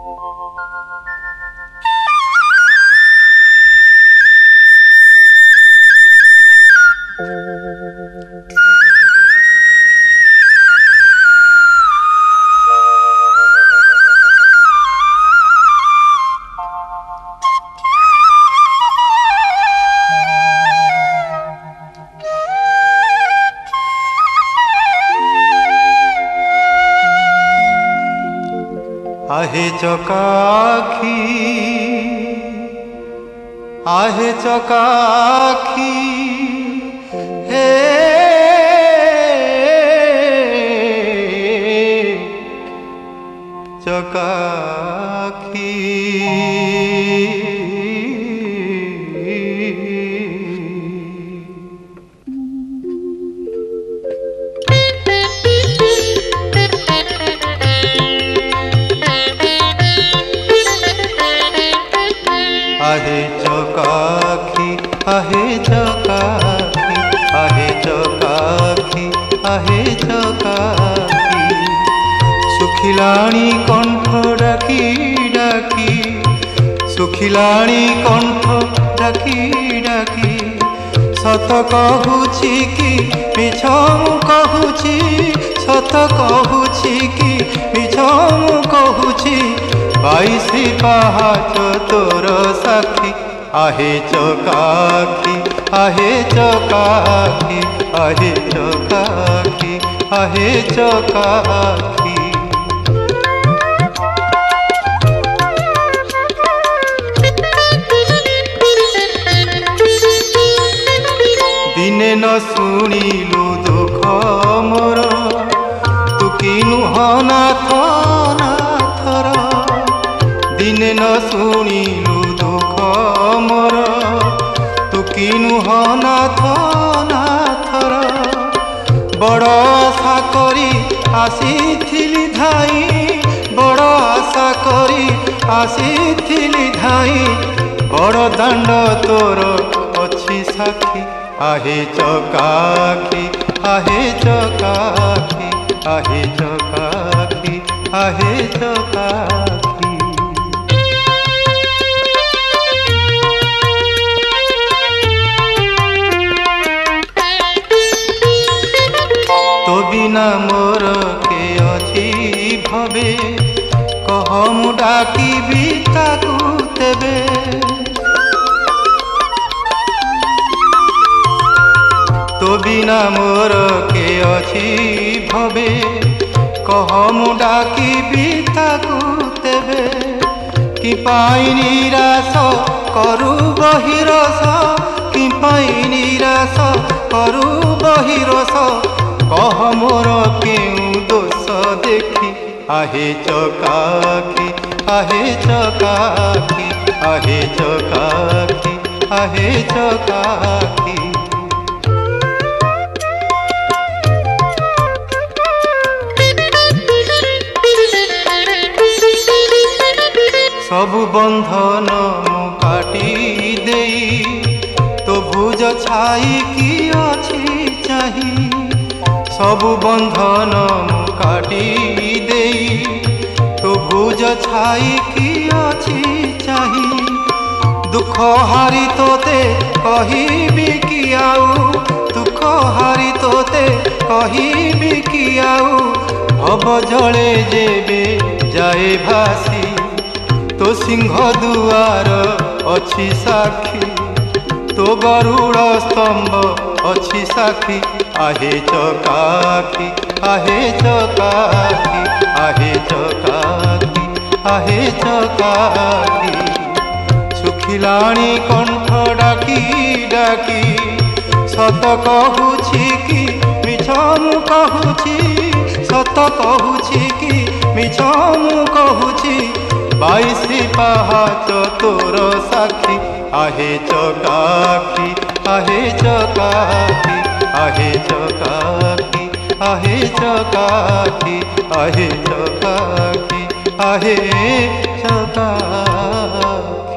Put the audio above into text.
आहे चकाखी आहे चकाखी हे चकाखी आहे चकाखी आहे चकाखी आहे चकाखी आहे चकाखी सुखिलाणी कंठ डाकी डाकी सुखिलाणी कंठ डाकी डाकी सत कहूची कि मिछ मु कहूची सत कहूची कि मिछ मु कहूची 22 पहाच तोर साखी आहे चकाखी आहे चकाखी आहे चकाखी आहे चकाखी दिने न शुणिलु दुख मोर तू किनु नाथ नाथर दिने न शुणिलु दुख मोर तू किनु नाथ नाथर बड़ आशा करी आसीथिली धाई बड़ आशा करी आसीथिली धाई बड़ दांड तोर अच्छी साखी आहे चकाखी आहे चकाखी आहे चकाखी आहे चकाखी तो बिना मोर के अछि भवे कह मु डाकिबी ताकू तेबे तो बिना मोर के अछि भवे कह मु डाकिबी ताकू तेबे कि पाई निराश करू बहिरस कि पाई निराश करू बहिरस कह मोर केउ दोष देखी आहे चकाखी आहे चकाखी आहे चकाखी आहे चकाखी सबु बंधन मु काटी देई तो भुज छाई कि अछि चाही सबु बंधन मु काटी देई तो भुज छाई कि अछि चाही दुख हारी तोते कहिबी कि आउ दुख हारी तोते कहिबी कि आउ भव जले जेबे जाए भासी तो सिंह दुआर अच्छी साखी तो गरुड़ स्तंभ अच्छी साखी आहे चकाखी आहे चकाखी आहे चकाखी आहे चकाखी सुखिलाणी कंठ डाकी डाकी सत कहूची कि मिछ मु कहूची सत कहूची कि मिछ मु कहूची 22 पहाच तोर साखी आहे चकाखी आहे चकाखी आहे चकाखी आहे चकाखी आहे चकाखी आहे चकाखी।